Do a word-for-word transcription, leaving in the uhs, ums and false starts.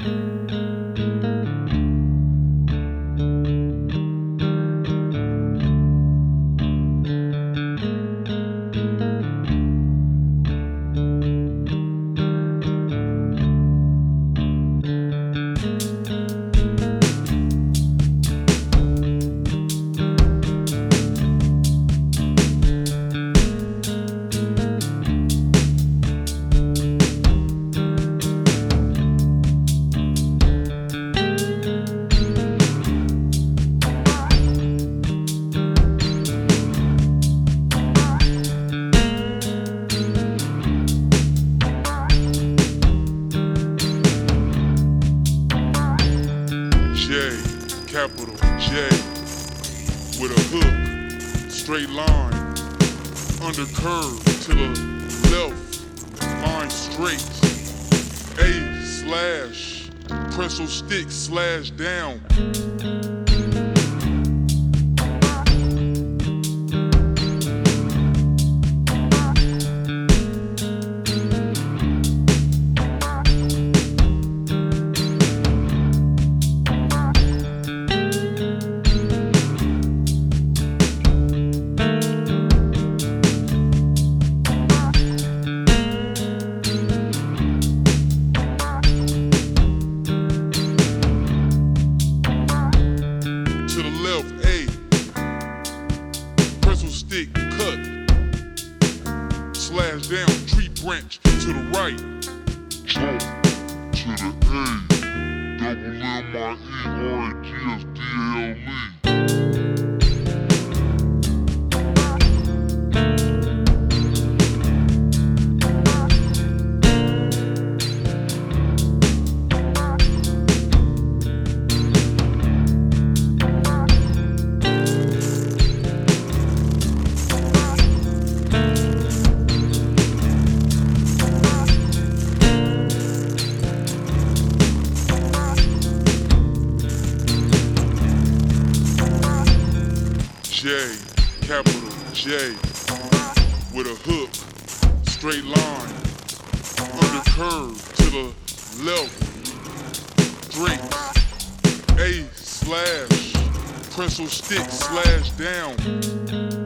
Capital J with a hook, straight line, under curve to the left, line straight, A slash, pretzel stick slash down. Stick cut, slash down, tree branch to the right, jump to the A, double M I E R A G S D A L E. J, capital J, with a hook, straight line, under curve to the left, drink, A slash, pretzel stick slash down.